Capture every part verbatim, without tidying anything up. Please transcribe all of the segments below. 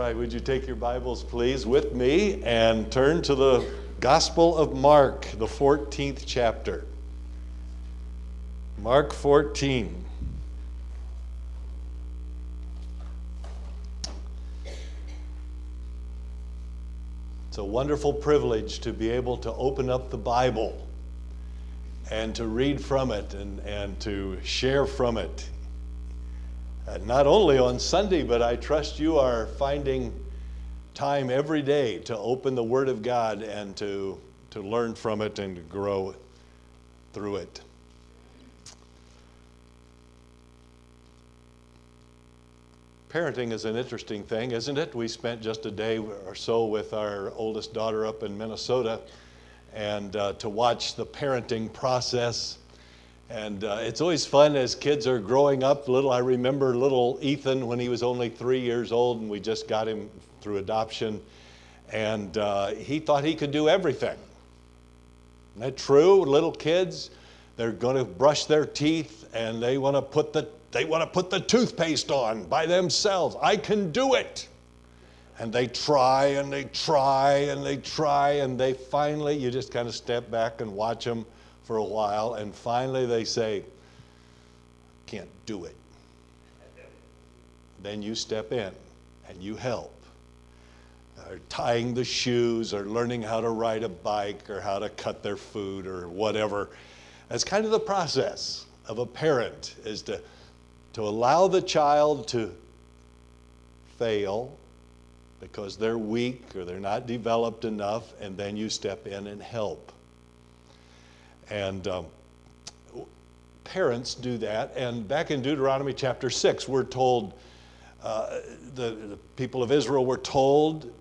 right, would you take your Bibles, please, with me and turn to the Gospel of Mark, the fourteenth chapter. Mark fourteen. It's a wonderful privilege to be able to open up the Bible and to read from it and, and to share from it. Uh, not only on Sunday, but I trust you are finding time every day to open the Word of God and to, to learn from it and to grow through it. Parenting is an interesting thing, isn't it? We spent just a day or so with our oldest daughter up in Minnesota and uh, to watch the parenting process. And uh, it's always fun as kids are growing up. Little, I remember little Ethan when he was only three years old, and we just got him through adoption. And uh, he thought he could do everything. Isn't that true? Little kids, they're going to brush their teeth, and they want to put the they want to put the toothpaste on by themselves. I can do it. And they try and they try and they try, and they finally, you just kind of step back and watch them for a while, and finally they say, can't do it. Then you step in and you help. Or tying the shoes, or learning how to ride a bike, or how to cut their food, or whatever. That's kind of the process of a parent, is to, to allow the child to fail because they're weak or they're not developed enough, and then you step in and help. And um, parents do that. And back in Deuteronomy chapter six, we're told, uh, the, the people of Israel were told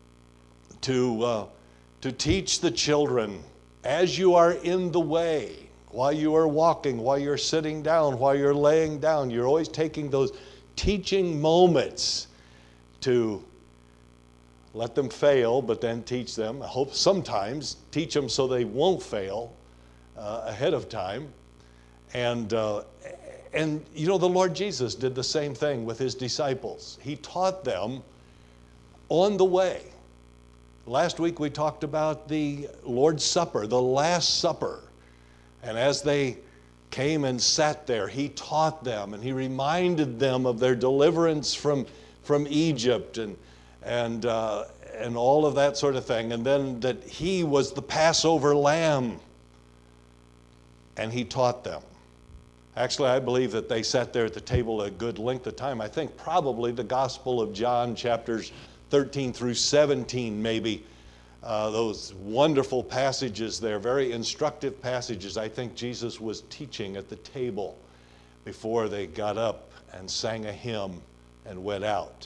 to, uh, to teach the children as you are in the way, while you are walking, while you're sitting down, while you're laying down. You're always taking those teaching moments to let them fail, but then teach them. I hope sometimes teach them so they won't fail Uh, ahead of time. And, uh, and you know, the Lord Jesus did the same thing with his disciples. He taught them on the way. Last week we talked about the Lord's Supper, the Last Supper. And as they came and sat there, he taught them, and he reminded them of their deliverance from, from Egypt and, and, uh, and all of that sort of thing. And then that he was the Passover lamb. And he taught them. Actually, I believe that they sat there at the table a good length of time. I think probably the Gospel of John, chapters thirteen through seventeen, maybe. Uh, those wonderful passages there, very instructive passages. I think Jesus was teaching at the table before they got up and sang a hymn and went out.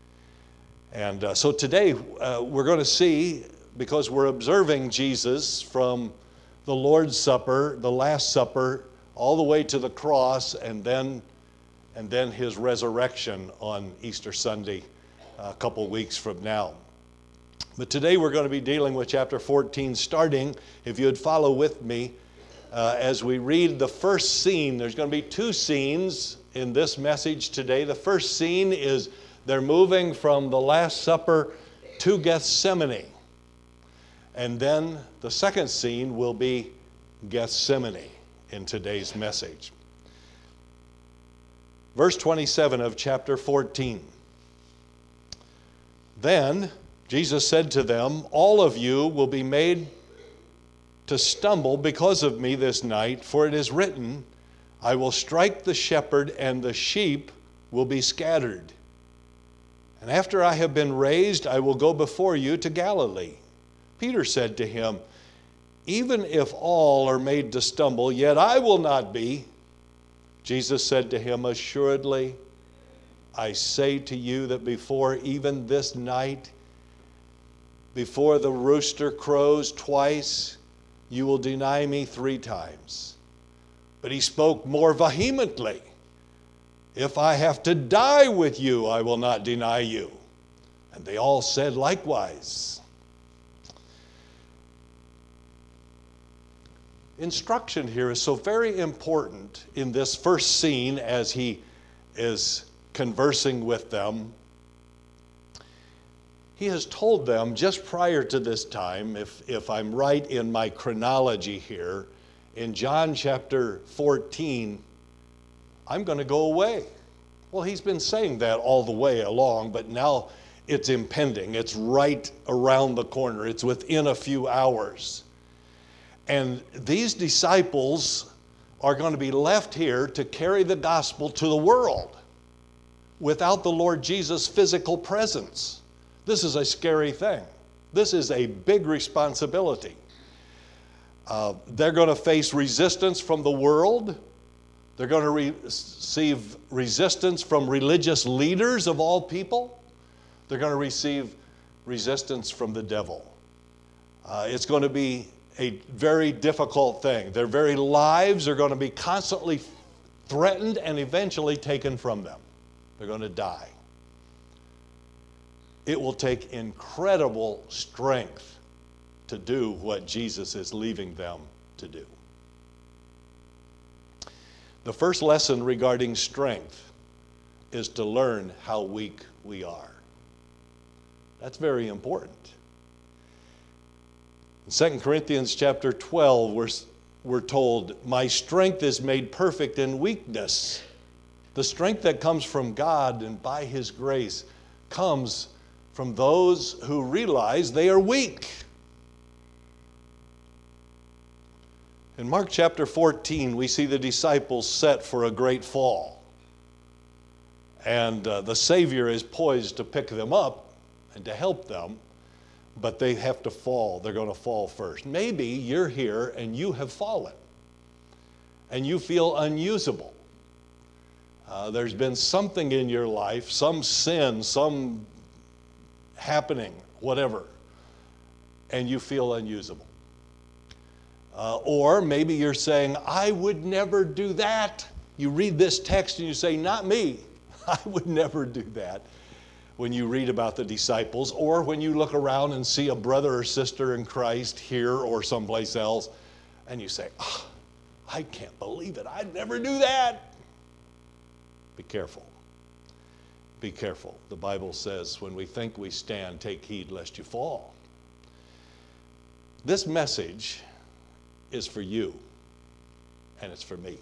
And uh, so today uh, we're going to see, because we're observing Jesus from the Lord's Supper, the Last Supper, all the way to the cross, and then, and then his resurrection on Easter Sunday, a couple weeks from now. But today we're going to be dealing with chapter fourteen, starting, if you'd follow with me, uh, as we read the first scene. There's going to be two scenes in this message today. The first scene is they're moving from the Last Supper to Gethsemane. And then the second scene will be Gethsemane in today's message. Verse twenty-seven of chapter fourteen. Then Jesus said to them, all of you will be made to stumble because of me this night, for it is written, I will strike the shepherd and the sheep will be scattered. And after I have been raised, I will go before you to Galilee. Peter said to him, even if all are made to stumble, yet I will not be. Jesus said to him, assuredly, I say to you that before even this night, before the rooster crows twice, you will deny me three times. But he spoke more vehemently, if I have to die with you, I will not deny you. And they all said likewise. Instruction here is so very important in this first scene as he is conversing with them. he has told them just prior to this time, if, if I'm right in my chronology here, in John chapter fourteen, I'm going to go away. Well, he's been saying that all the way along, but now it's impending. It's right around the corner. It's within a few hours. And these disciples are going to be left here to carry the gospel to the world without the Lord Jesus' physical presence. This is a scary thing. This is a big responsibility. Uh, they're going to face resistance from the world. They're going to re- receive resistance from religious leaders of all people. They're going to receive resistance from the devil. Uh, it's going to be a very difficult thing. Their very lives are going to be constantly threatened and eventually taken from them. They're going to die. It will take incredible strength to do what Jesus is leaving them to do. The first lesson regarding strength is to learn how weak we are. That's very important. In Second Corinthians chapter twelve, we're, we're told, my strength is made perfect in weakness. The strength that comes from God and by His grace comes from those who realize they are weak. In Mark chapter fourteen, we see the disciples set for a great fall. And uh, the Savior is poised to pick them up and to help them, but they have to fall. They're going to fall first. Maybe you're here and you have fallen, and you feel unusable. Uh, there's been something in your life, some sin, some happening, whatever, and you feel unusable. Uh, or maybe you're saying, I would never do that. You read this text and you say, not me. I would never do that. When you read about the disciples, or when you look around and see a brother or sister in Christ here or someplace else, and you say, oh, I can't believe it. I'd never do that. Be careful. Be careful. The Bible says, when we think we stand, take heed lest you fall. This message is for you, and it's for me.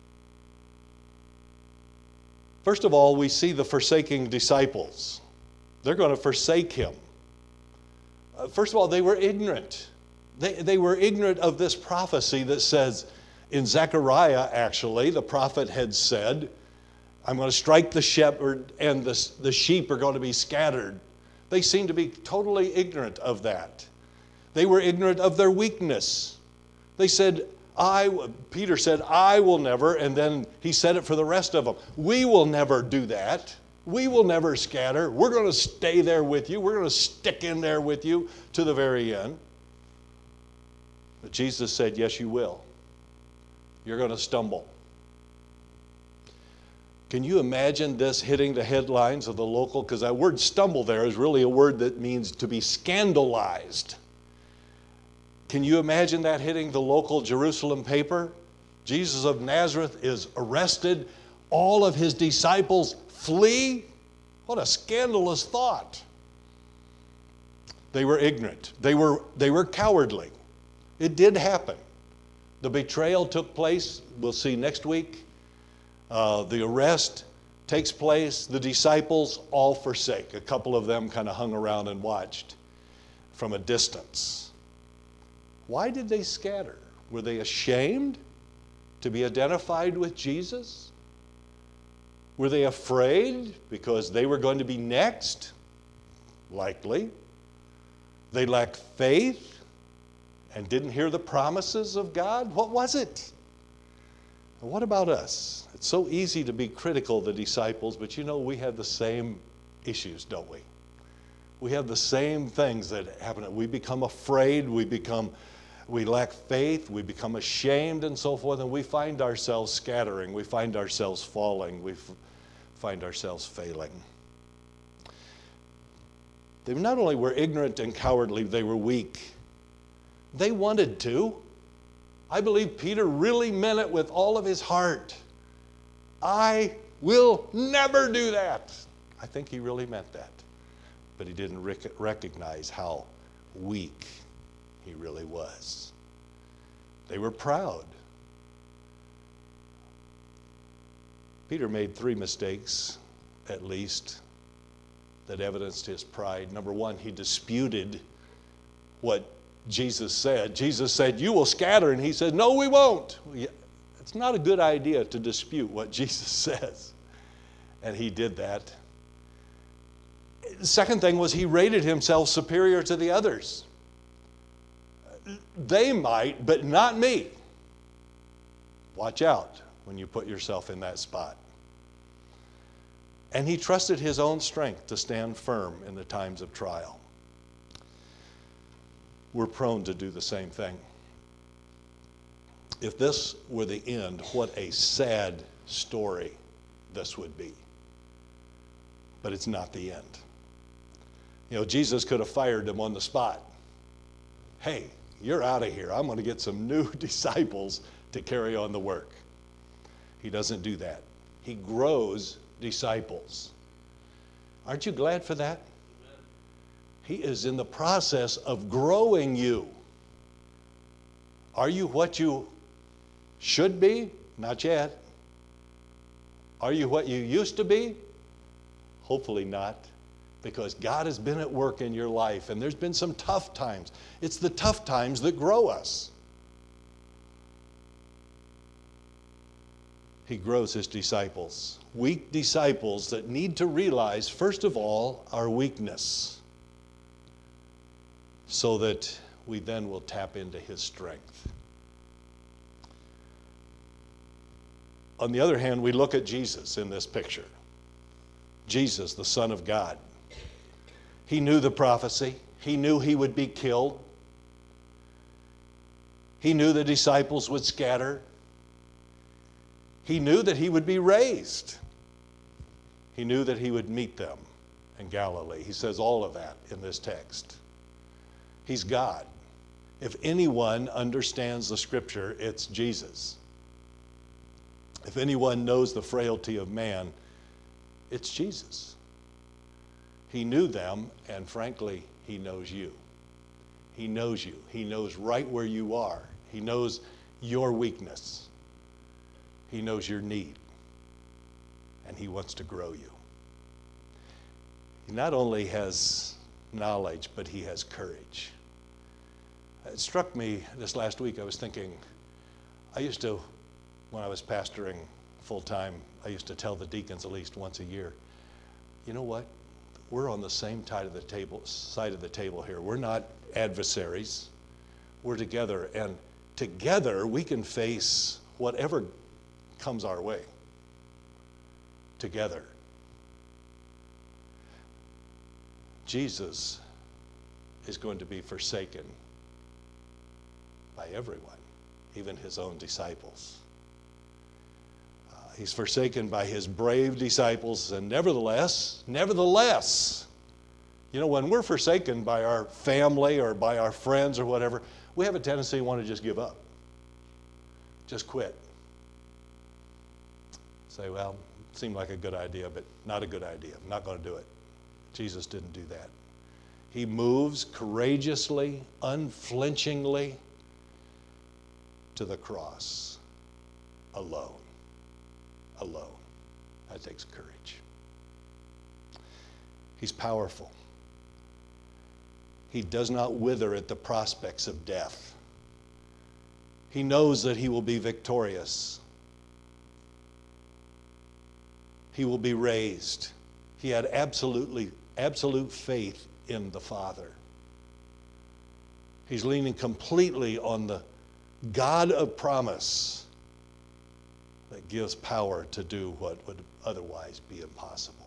First of all, we see the forsaking disciples. They're going to forsake him. Uh, first of all, they were ignorant. They, they were ignorant of this prophecy that says, in Zechariah, actually, the prophet had said, I'm going to strike the shepherd and the, the sheep are going to be scattered. They seemed to be totally ignorant of that. They were ignorant of their weakness. They said, I, Peter said, I will never, and then he said it for the rest of them. We will never do that. We will never scatter. We're going to stay there with you. We're going to stick in there with you to the very end. But Jesus said, yes, you will. You're going to stumble. Can you imagine this hitting the headlines of the local? Because that word stumble there is really a word that means to be scandalized. Can you imagine that hitting the local Jerusalem paper? Jesus of Nazareth is arrested. All of his disciples flee. What a scandalous thought. They were ignorant. They were, they were cowardly. It did happen. The betrayal took place. We'll see next week. Uh, the arrest takes place. The disciples all forsake. A couple of them kind of hung around and watched from a distance. Why did they scatter? Were they ashamed to be identified with Jesus? Were they afraid because they were going to be next? Likely. They lacked faith and didn't hear the promises of God? What was it? And what about us? It's so easy to be critical of the disciples, but you know, we have the same issues, don't we? We have the same things that happen. We become afraid, we become, we lack faith, we become ashamed and so forth, and we find ourselves scattering, we find ourselves falling, we f- find ourselves failing. They not only were ignorant and cowardly, they were weak. They wanted to. I believe Peter really meant it with all of his heart. I will never do that. I think he really meant that. but he didn't rec- recognize how weak he really was. They were proud. Peter made three mistakes, at least, that evidenced his pride. Number one, he disputed what Jesus said. Jesus said, "You will scatter," and he said, "No, we won't." It's not a good idea to dispute what Jesus says. And he did that. The second thing was he rated himself superior to the others. They might, but not me. Watch out when you put yourself in that spot. And he trusted his own strength to stand firm in the times of trial. We're prone to do the same thing. If this were the end, what a sad story this would be. But it's not the end. You know, Jesus could have fired them on the spot. Hey, you're out of here. I'm going to get some new disciples to carry on the work. He doesn't do that. He grows disciples. Aren't you glad for that? He is in the process of growing you. Are you what you should be? Not yet. Are you what you used to be? Hopefully not, because God has been at work in your life, and there's been some tough times. It's the tough times that grow us. He grows his disciples. Weak disciples that need to realize, first of all, our weakness, so that we then will tap into his strength. On the other hand, we look at Jesus in this picture. Jesus, the Son of God. He knew the prophecy. He knew he would be killed. He knew the disciples would scatter. He knew that he would be raised. He knew that he would meet them in Galilee. He says all of that in this text. He's God. If anyone understands the Scripture, it's Jesus. If anyone knows the frailty of man, it's Jesus. He knew them, and frankly, he knows you. He knows you. He knows right where you are. He knows your weakness. He knows your need, and he wants to grow you. He not only has knowledge, but he has courage. It struck me this last week. I was thinking, I used to, when I was pastoring full-time, I used to tell the deacons at least once a year, you know what? We're on the same side of the table, side of the table here. We're not adversaries. We're together, and together we can face whatever comes our way. Together. Jesus is going to be forsaken by everyone, even his own disciples. Uh, he's forsaken by his brave disciples, and nevertheless, nevertheless, you know, when we're forsaken by our family or by our friends or whatever, we have a tendency to want to just give up. Just quit. Say, well, seemed like a good idea, but not a good idea. I'm not going to do it. Jesus didn't do that. He moves courageously, unflinchingly to the cross, alone. Alone. That takes courage. He's powerful. He does not wither at the prospects of death. He knows that he will be victorious. He will be raised. He had absolutely, absolute faith in the Father. He's leaning completely on the God of promise that gives power to do what would otherwise be impossible.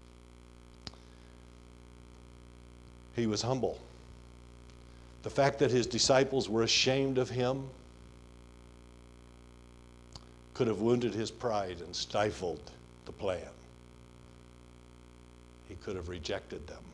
He was humble. The fact that his disciples were ashamed of him could have wounded his pride and stifled the plan. He could have rejected them.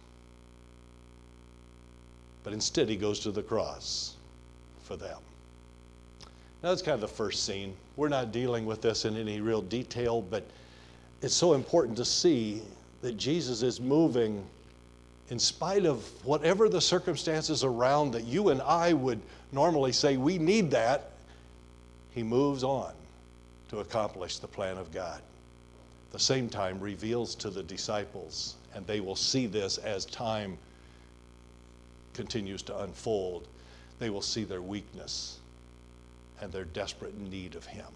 But instead, he goes to the cross for them. Now, that's kind of the first scene. We're not dealing with this in any real detail, but it's so important to see that Jesus is moving in spite of whatever the circumstances around that you and I would normally say we need that, he moves on to accomplish the plan of God. At the same time, reveals to the disciples, and they will see this as time continues to unfold. They will see their weakness and their desperate need of him.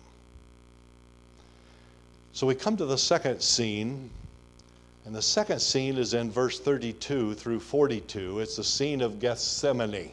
So we come to the second scene, and the second scene is in verse thirty-two through forty-two. It's the scene of Gethsemane.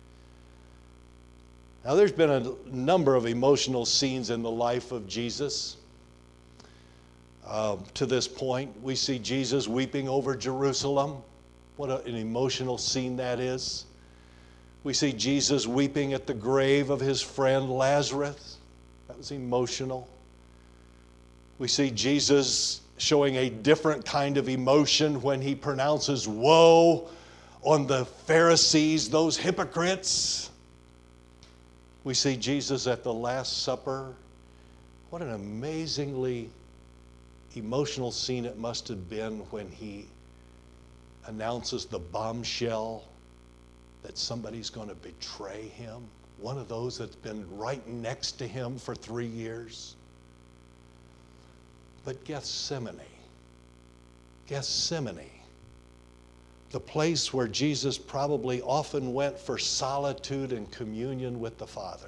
Now, there's been a number of emotional scenes in the life of Jesus. Uh, to this point, we see Jesus weeping over Jerusalem. What a, an emotional scene that is. We see Jesus weeping at the grave of his friend Lazarus. That was emotional. We see Jesus showing a different kind of emotion when he pronounces woe on the Pharisees, those hypocrites. We see Jesus at the Last Supper. What an amazingly emotional scene it must have been when he announces the bombshell that somebody's going to betray him, one of those that's been right next to him for three years. But Gethsemane, Gethsemane, the place where Jesus probably often went for solitude and communion with the Father.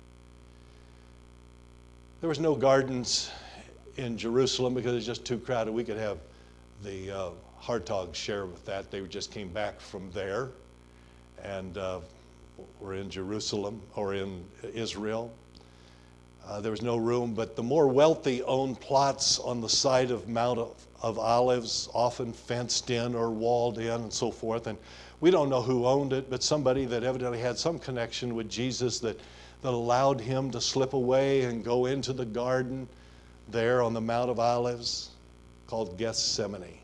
There was no gardens in Jerusalem because it was just too crowded. We could have the uh, Hartogs share with that. They just came back from there and uh, were in Jerusalem or in Israel. Uh, there was no room, but the more wealthy owned plots on the side of Mount of, of Olives, often fenced in or walled in and so forth. And we don't know who owned it, but somebody that evidently had some connection with Jesus that, that allowed him to slip away and go into the garden there on the Mount of Olives called Gethsemane.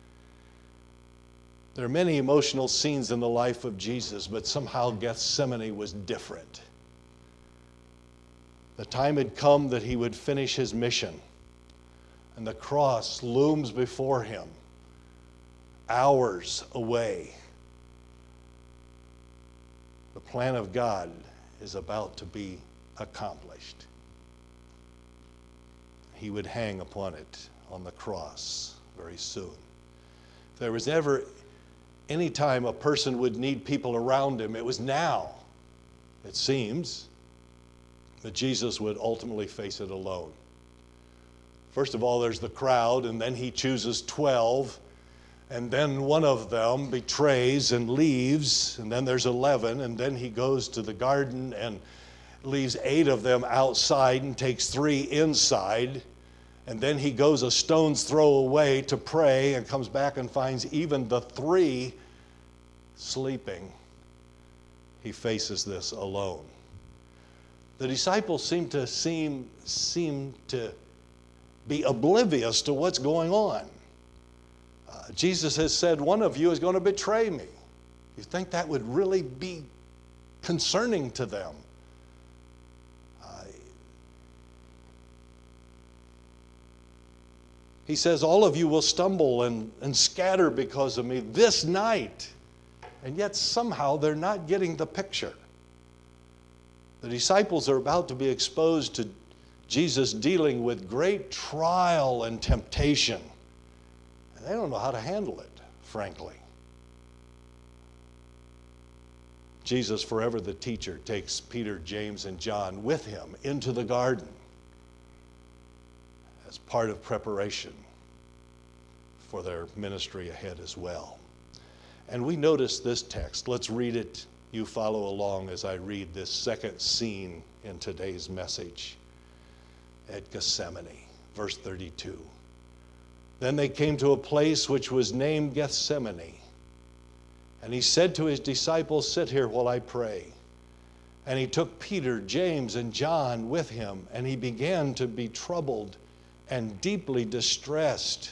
There are many emotional scenes in the life of Jesus, but somehow Gethsemane was different. The time had come that he would finish his mission, and the cross looms before him, hours away. The plan of God is about to be accomplished. He would hang upon it on the cross very soon. If there was ever any time a person would need people around him, it was now, it seems, that Jesus would ultimately face it alone. First of all, there's the crowd, and then he chooses twelve, and then one of them betrays and leaves, and then there's eleven, and then he goes to the garden and leaves eight of them outside and takes three inside, and then he goes a stone's throw away to pray and comes back and finds even the three sleeping. He faces this alone. The disciples seem to seem, seem to be oblivious to what's going on. Uh, Jesus has said, one of you is going to betray me. You think that would really be concerning to them? Uh, he says, all of you will stumble and, and scatter because of me this night. And yet somehow they're not getting the picture. The disciples are about to be exposed to Jesus dealing with great trial and temptation. And they don't know how to handle it, frankly. Jesus, forever the teacher, takes Peter, James, and John with him into the garden as part of preparation for their ministry ahead as well. And we notice this text. Let's read it. You follow along as I read this second scene in today's message at Gethsemane, verse thirty-two. Then they came to a place which was named Gethsemane. And he said to his disciples, sit here while I pray. And he took Peter, James, and John with him, and he began to be troubled and deeply distressed.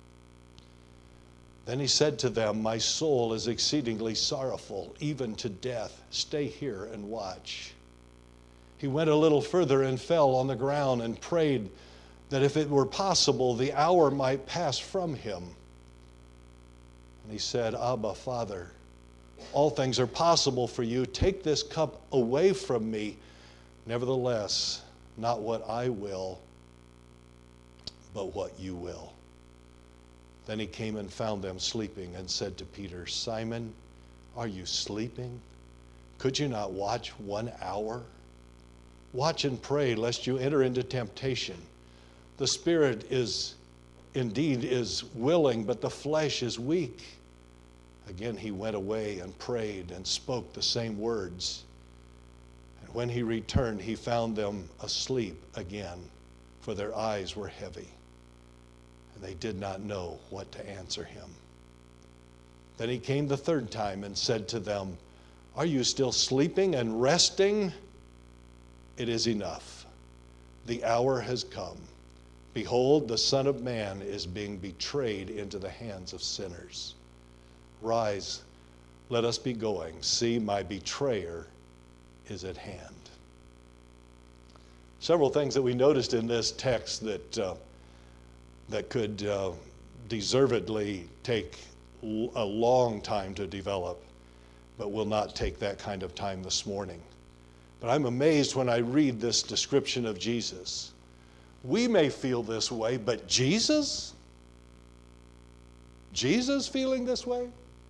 Then he said to them, my soul is exceedingly sorrowful, even to death. Stay here and watch. He went a little further and fell on the ground and prayed that if it were possible, the hour might pass from him. And he said, Abba, Father, all things are possible for you. Take this cup away from me. Nevertheless, not what I will, but what you will. Then he came and found them sleeping and said to Peter, Simon, are you sleeping? Could you not watch one hour? Watch and pray lest you enter into temptation. The spirit is indeed is willing, but the flesh is weak. Again he went away and prayed and spoke the same words. And when he returned, he found them asleep again, for their eyes were heavy, and they did not know what to answer him. Then he came the third time and said to them, Are you still sleeping and resting? It is enough. The hour has come. Behold, the Son of Man is being betrayed into the hands of sinners. Rise, let us be going. See, my betrayer is at hand. Several things that we noticed in this text that uh, that could uh, deservedly take a long time to develop, but will not take that kind of time this morning. But I'm amazed when I read this description of Jesus. We may feel this way, but Jesus? Jesus feeling this way?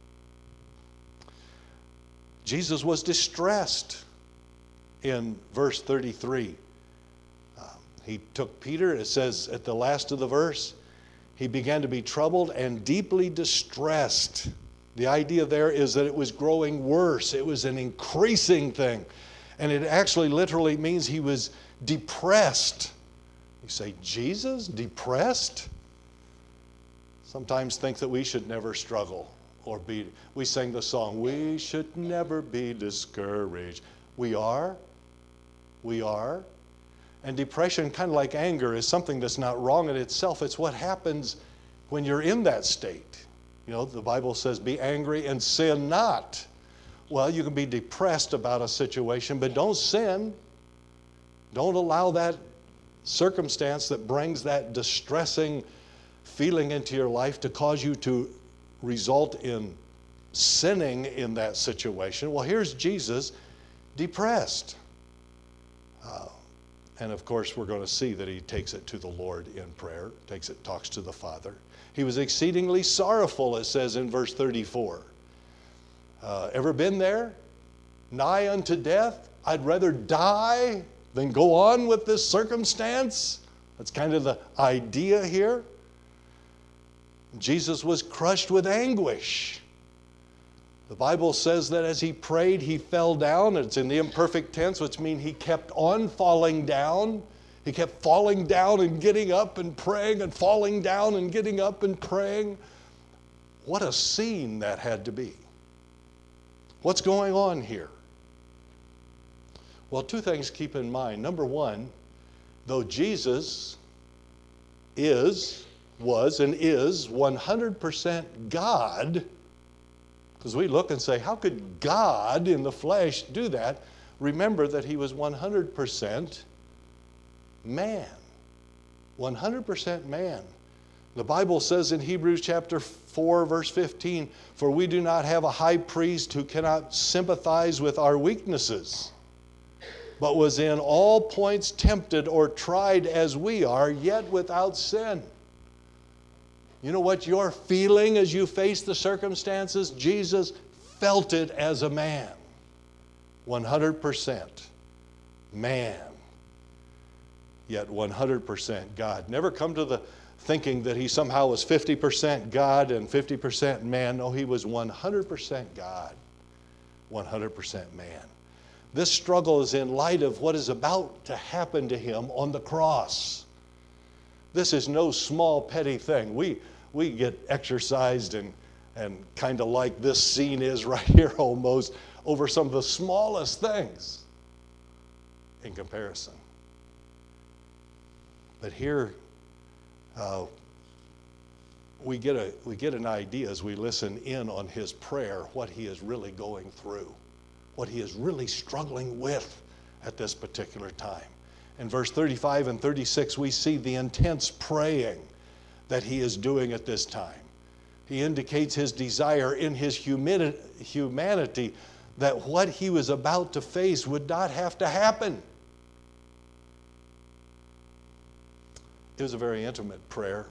Jesus was distressed in verse thirty-three. Uh, he took Peter, it says at the last of the verse, he began to be troubled and deeply distressed. The idea there is that it was growing worse. It was an increasing thing. And it actually literally means he was depressed. You say, Jesus, depressed? Sometimes think that we should never struggle or be, we sing the song, we should never be discouraged. We are. We are. And depression, kind of like anger, is something that's not wrong in itself. It's what happens when you're in that state. You know, the Bible says, be angry and sin not. Well, you can be depressed about a situation, but don't sin. Don't allow that circumstance that brings that distressing feeling into your life to cause you to result in sinning in that situation. Well, here's Jesus depressed. Uh, and of course, we're going to see that he takes it to the Lord in prayer, takes it, talks to the Father. He was exceedingly sorrowful, it says in verse thirty-four. Uh, ever been there? Nigh unto death? I'd rather die than go on with this circumstance. That's kind of the idea here. Jesus was crushed with anguish. The Bible says that as he prayed, he fell down. It's in the imperfect tense, which means he kept on falling down. He kept falling down and getting up and praying and falling down and getting up and praying. What a scene that had to be. What's going on here? Well, two things to keep in mind. Number one, though Jesus is, was, and is one hundred percent God, because we look and say, how could God in the flesh do that? Remember that he was one hundred percent man. one hundred percent man. The Bible says in Hebrews chapter four, verse fifteen, for we do not have a high priest who cannot sympathize with our weaknesses, but was in all points tempted or tried as we are, yet without sin. You know what you're feeling as you face the circumstances? Jesus felt it as a man. one hundred percent man, yet one hundred percent God. Never come to the thinking that he somehow was fifty percent God and fifty percent man. No, he was one hundred percent God, one hundred percent man. This struggle is in light of what is about to happen to him on the cross. This is no small petty thing. We, we get exercised and, and kind of like this scene is right here almost over some of the smallest things in comparison. But here, Uh, we get a we get an idea as we listen in on his prayer what he is really going through, what he is really struggling with at this particular time. In verse thirty-five and thirty-six, we see the intense praying that he is doing at this time. He indicates his desire in his humani- humanity that what he was about to face would not have to happen. It was a very intimate prayer.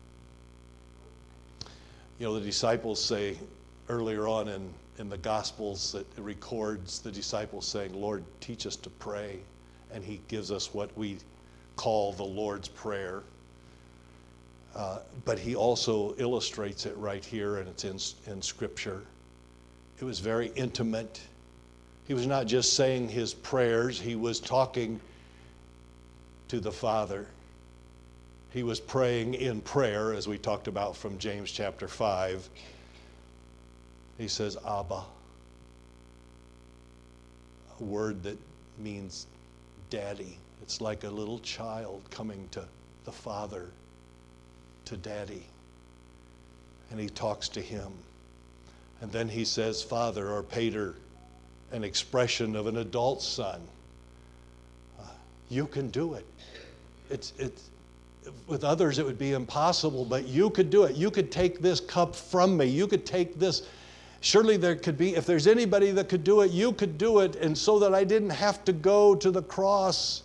You know, the disciples say earlier on in, in the Gospels that it records the disciples saying, Lord, teach us to pray. And he gives us what we call the Lord's Prayer. Uh, but he also illustrates it right here, and it's in, in Scripture. It was very intimate. He was not just saying his prayers, he was talking to the Father. He was praying in prayer, as we talked about from James chapter five. He says, Abba, a word that means daddy. It's like a little child coming to the Father, to Daddy. And he talks to him. And then he says, Father, or Pater, an expression of an adult son. Uh, you can do it. It's, it's, with others it would be impossible, but you could do it. You could take this cup from me. You could take this. Surely there could be, if there's anybody that could do it, you could do it. And so that I didn't have to go to the cross,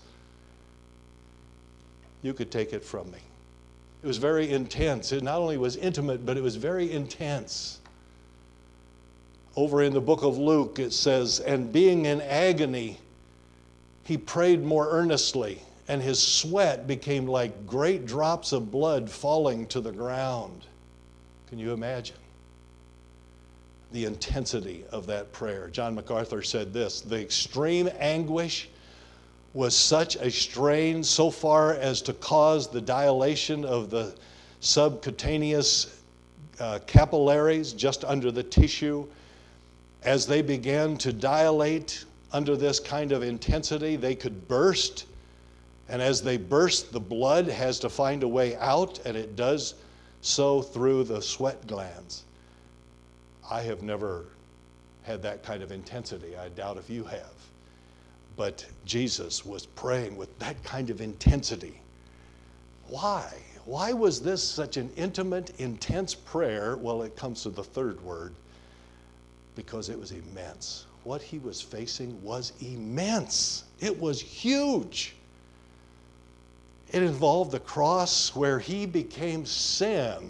you could take it from me. It was very intense. It not only was intimate, but it was very intense. Over in the book of Luke, it says, and being in agony, he prayed more earnestly, and his sweat became like great drops of blood falling to the ground. Can you imagine the intensity of that prayer? John MacArthur said this, the extreme anguish was such a strain so far as to cause the dilation of the subcutaneous uh, capillaries just under the tissue. As they began to dilate under this kind of intensity, they could burst. And as they burst, the blood has to find a way out, and it does so through the sweat glands. I have never had that kind of intensity. I doubt if you have. But Jesus was praying with that kind of intensity. Why? Why was this such an intimate, intense prayer? Well, it comes to the third word. Because it was immense. What he was facing was immense. It was huge. It involved the cross where he became sin.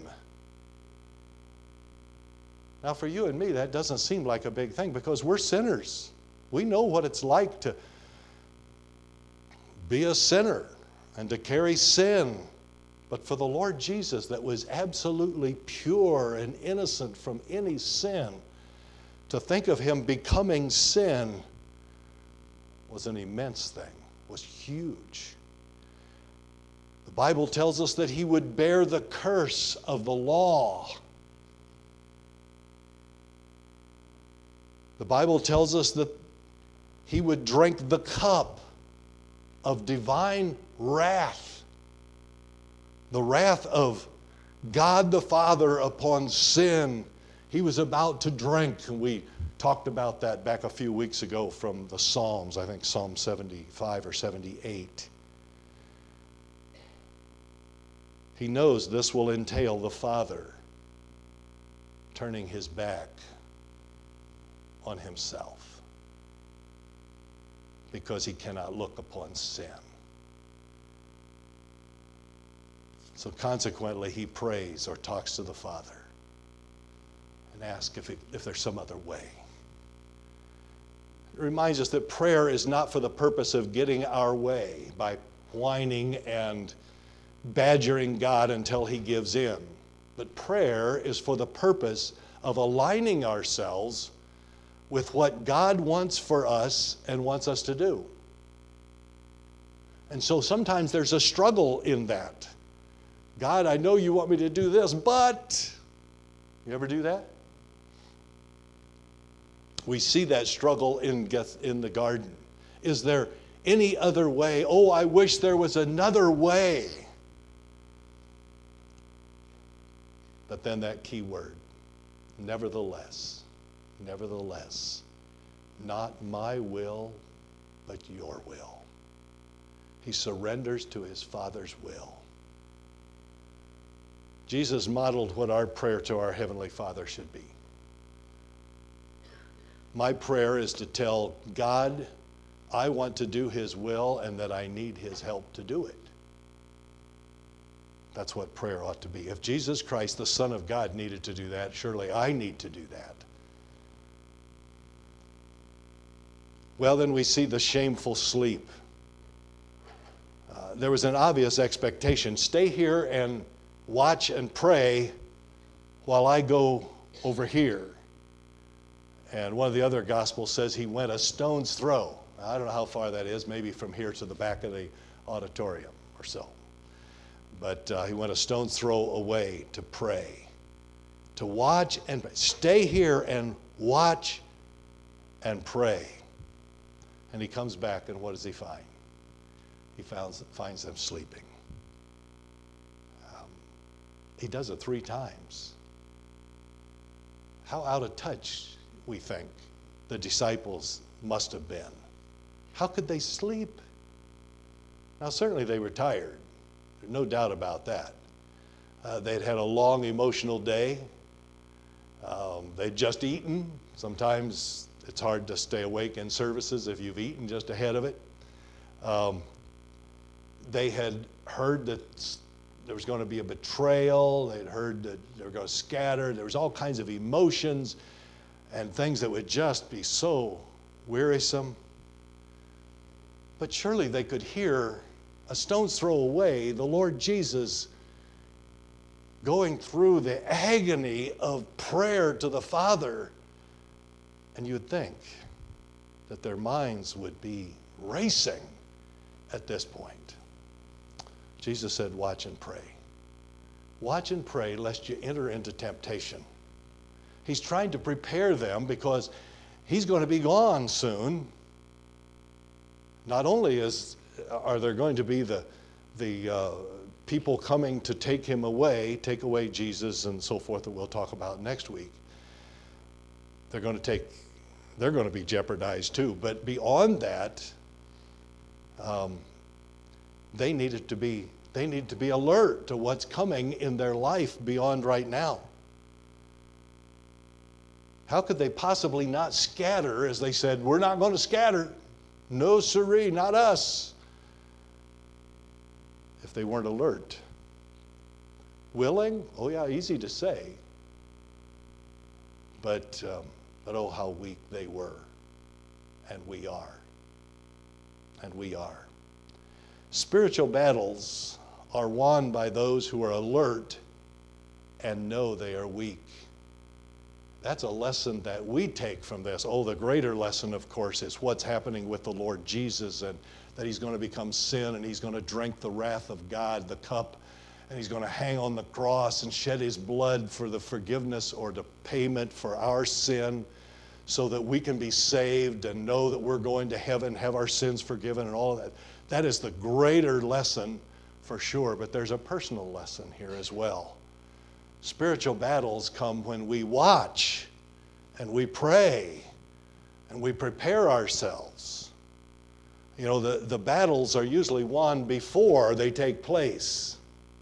Now for you and me, that doesn't seem like a big thing because we're sinners. We know what it's like to be a sinner and to carry sin. But for the Lord Jesus, that was absolutely pure and innocent from any sin, to think of him becoming sin was an immense thing, was huge. The Bible tells us that he would bear the curse of the law. The Bible tells us that he would drink the cup of divine wrath, the wrath of God the Father upon sin. He was about to drink, and we talked about that back a few weeks ago from the Psalms, I think Psalm seventy-five or seventy-eight. He knows this will entail the Father turning his back on himself because he cannot look upon sin. So consequently, he prays or talks to the Father and asks if, it, if there's some other way. It reminds us that prayer is not for the purpose of getting our way by whining and badgering God until he gives in. But prayer is for the purpose of aligning ourselves with what God wants for us and wants us to do. And so sometimes there's a struggle in that. God, I know you want me to do this, but you ever do that? We see that struggle in, in the garden. Is there any other way? Oh, I wish there was another way. But then that key word, nevertheless, nevertheless, not my will, but your will. He surrenders to his Father's will. Jesus modeled what our prayer to our Heavenly Father should be. My prayer is to tell God I want to do His will and that I need His help to do it. That's what prayer ought to be. If Jesus Christ, the Son of God, needed to do that, surely I need to do that. Well, then we see the shameful sleep. Uh, there was an obvious expectation. Stay here and watch and pray while I go over here. And one of the other Gospels says he went a stone's throw. Now, I don't know how far that is, maybe from here to the back of the auditorium or so. But uh, he went a stone's throw away to pray, to watch and pray. Stay here and watch and pray. And he comes back, and what does he find? He finds, finds them sleeping. Um, he does it three times. How out of touch, we think, the disciples must have been. How could they sleep? Now, certainly they were tired. There's no doubt about that. Uh, they'd had a long emotional day. Um, they'd just eaten. Sometimes it's hard to stay awake in services if you've eaten just ahead of it. Um, they had heard that there was going to be a betrayal. They'd heard that they were going to scatter. There was all kinds of emotions and things that would just be so wearisome. But surely they could hear a stone's throw away the Lord Jesus going through the agony of prayer to the Father. And you'd think that their minds would be racing at this point. Jesus said, watch and pray. Watch and pray lest you enter into temptation. He's trying to prepare them because he's going to be gone soon. Not only is, are there going to be the, the uh, people coming to take him away, take away Jesus and so forth that we'll talk about next week. They're going to take, they're going to be jeopardized too. But beyond that, um, they needed to be, they need to be alert to what's coming in their life beyond right now. How could they possibly not scatter as they said, we're not going to scatter. No siree, not us. If they weren't alert. Willing? Oh yeah, easy to say. But, um, but oh, how weak they were. And we are. And we are. Spiritual battles are won by those who are alert and know they are weak. That's a lesson that we take from this. Oh, the greater lesson, of course, is what's happening with the Lord Jesus, and that he's going to become sin, and he's going to drink the wrath of God, the cup, and he's going to hang on the cross and shed his blood for the forgiveness or the payment for our sin so that we can be saved and know that we're going to heaven, have our sins forgiven and all of that. That is the greater lesson for sure, but there's a personal lesson here as well. Spiritual battles come when we watch and we pray and we prepare ourselves. You know, the, the battles are usually won before they take place.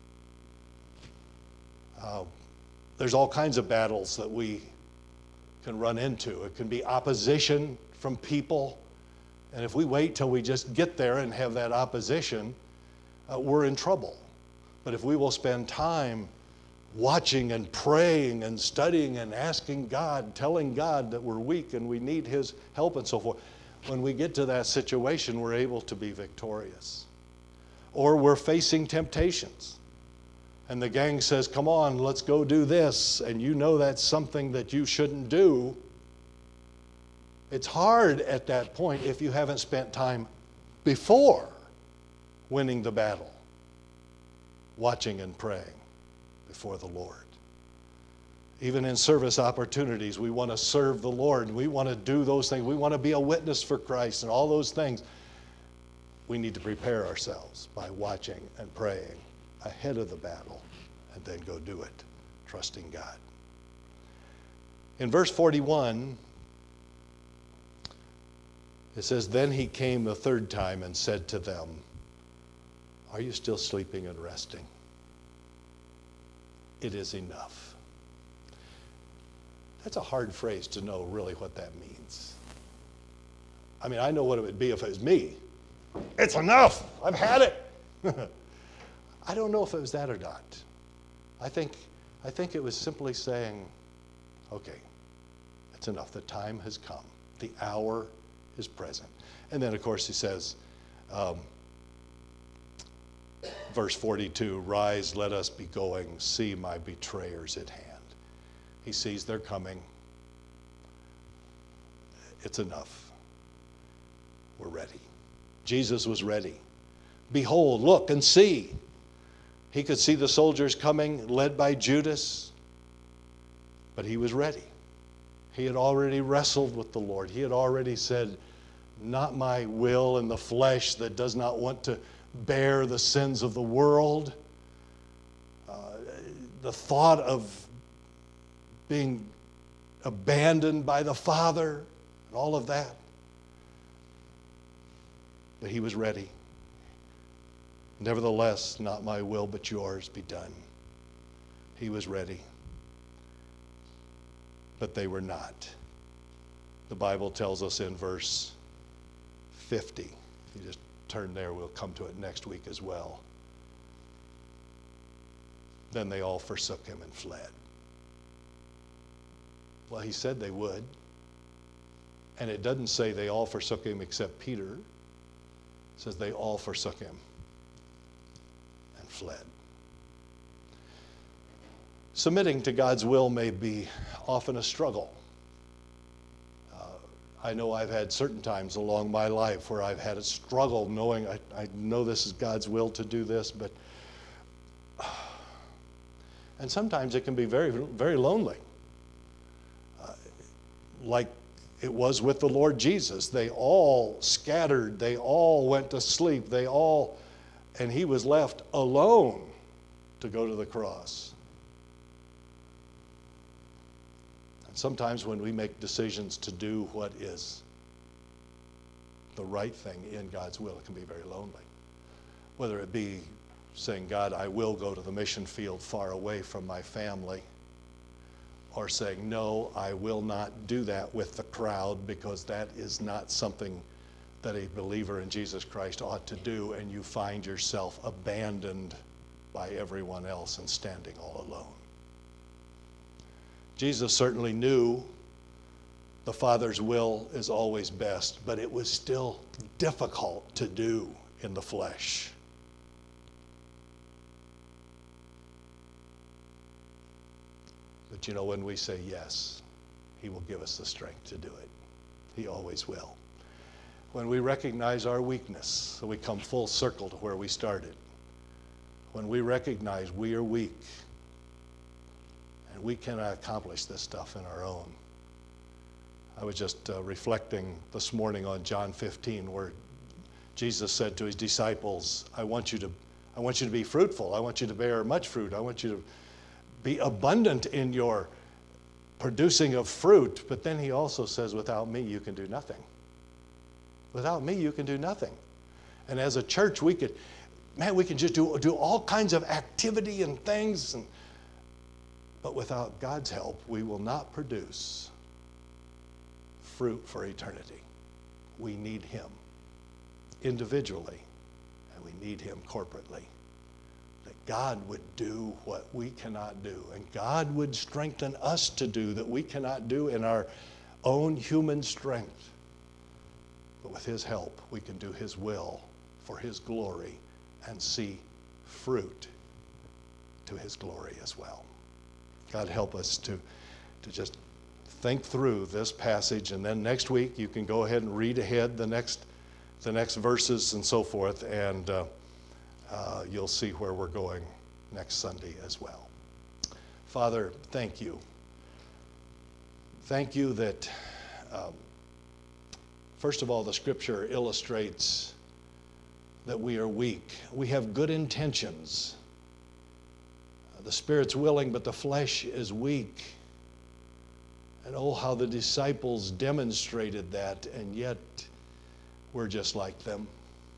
Uh, there's all kinds of battles that we can run into. It can be opposition from people. And if we wait till we just get there and have that opposition, uh, we're in trouble. But if we will spend time watching and praying and studying and asking God, telling God that we're weak and we need his help and so forth, when we get to that situation, we're able to be victorious. Or we're facing temptations. And the gang says, come on, let's go do this. And you know that's something that you shouldn't do. It's hard at that point if you haven't spent time before winning the battle, watching and praying before the Lord. Even in service opportunities, we want to serve the Lord. We want to do those things. We want to be a witness for Christ and all those things. We need to prepare ourselves by watching and praying ahead of the battle and then go do it, trusting God. In verse forty-one, it says, then he came the third time and said to them, are you still sleeping and resting? it is enough. That's a hard phrase to know really what that means. I mean, I know what it would be if it was me. It's enough. I've had it. I don't know if it was that or not. I think, I think it was simply saying, okay, it's enough. The time has come. The hour is present. And then, of course, he says, um, verse forty-two, rise, let us be going. See, my betrayers at hand. He sees they're coming. It's enough. We're ready. Jesus was ready. Behold, look and see. He could see the soldiers coming, led by Judas, but he was ready. He had already wrestled with the Lord. He had already said, not my will in the flesh that does not want to bear the sins of the world. Uh, the thought of being abandoned by the Father, and all of that. But he was ready. Nevertheless, not my will, but yours be done. He was ready. But they were not. The Bible tells us in verse fifty. If you just turn there, we'll come to it next week as well. Then they all forsook him and fled. Well, he said they would. And it doesn't say they all forsook him except Peter. It says they all forsook him and fled. Submitting to God's will may be often a struggle. Uh, I know I've had certain times along my life where I've had a struggle knowing I, I know this is God's will to do this, but and sometimes it can be very, very lonely. Uh, like it was with the Lord Jesus. They all scattered. They all went to sleep. They all, and he was left alone to go to the cross. And sometimes when we make decisions to do what is the right thing in God's will, it can be very lonely. Whether it be saying, God, I will go to the mission field far away from my family, or saying, no, I will not do that with the crowd because that is not something that a believer in Jesus Christ ought to do, and you find yourself abandoned by everyone else and standing all alone. Jesus certainly knew the Father's will is always best, but it was still difficult to do in the flesh. But you know, when we say yes, he will give us the strength to do it. He always will. When we recognize our weakness, so we come full circle to where we started. When we recognize we are weak and we cannot accomplish this stuff in our own. I was just uh, reflecting this morning on John fifteen, where Jesus said to his disciples, I want you to, I want you to be fruitful. I want you to bear much fruit. I want you to be abundant in your producing of fruit. But then he also says, without me, you can do nothing. Without me, you can do nothing. And as a church, we could, man, we can just do, do all kinds of activity and things. And, but without God's help, we will not produce fruit for eternity. We need him individually, and we need him corporately. That God would do what we cannot do, and God would strengthen us to do that we cannot do in our own human strength. But with his help, we can do his will for his glory and see fruit to his glory as well. God help us to, to just think through this passage, and then next week you can go ahead and read ahead the next, the next verses and so forth, and uh, uh, you'll see where we're going next Sunday as well. Father, thank you. Thank you that, um, first of all, the scripture illustrates that we are weak. We have good intentions. The spirit's willing, but the flesh is weak. And oh, how the disciples demonstrated that, and yet we're just like them.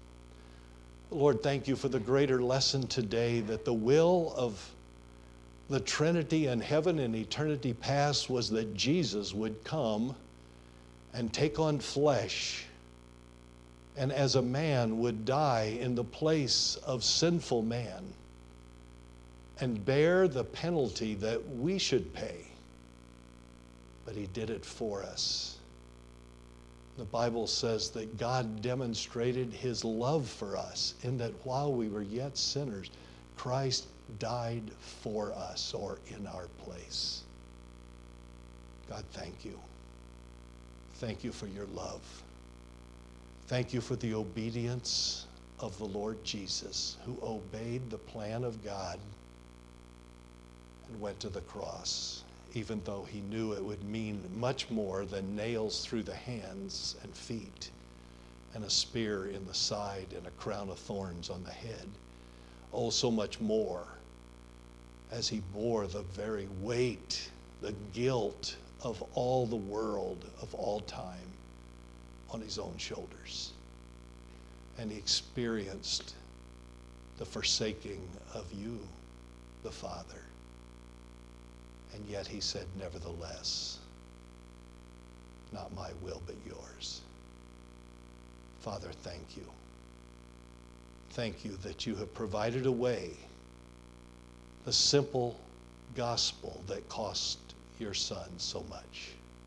Lord, thank you for the greater lesson today, that the will of the Trinity in heaven in eternity past was that Jesus would come and take on flesh, and as a man would die in the place of sinful man and bear the penalty that we should pay. But he did it for us. The Bible says that God demonstrated his love for us in that while we were yet sinners, Christ died for us, or in our place. God, thank you. Thank you for your love. Thank you for the obedience of the Lord Jesus, who obeyed the plan of God and went to the cross, even though he knew it would mean much more than nails through the hands and feet and a spear in the side and a crown of thorns on the head. Oh, so much more, as he bore the very weight, the guilt of all the world of all time on his own shoulders. And he experienced the forsaking of you, the Father. And yet he said, nevertheless, not my will but yours. Father, thank you. Thank you that you have provided a way, the simple gospel that cost your Son so much,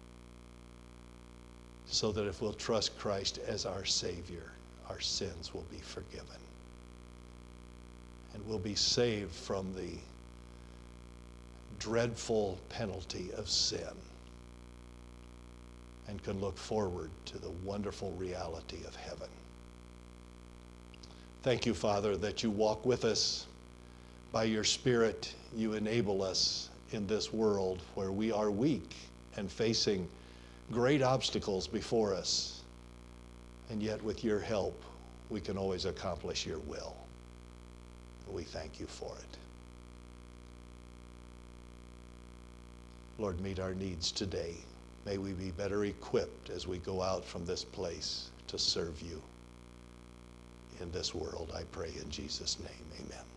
so that if we'll trust Christ as our Savior, our sins will be forgiven. And we'll be saved from the dreadful penalty of sin, and can look forward to the wonderful reality of heaven. Thank you, Father, that you walk with us. By your Spirit, you enable us in this world where we are weak and facing great obstacles before us. And yet with your help, we can always accomplish your will. We thank you for it. Lord, meet our needs today. May we be better equipped as we go out from this place to serve you in this world. I pray in Jesus' name, amen.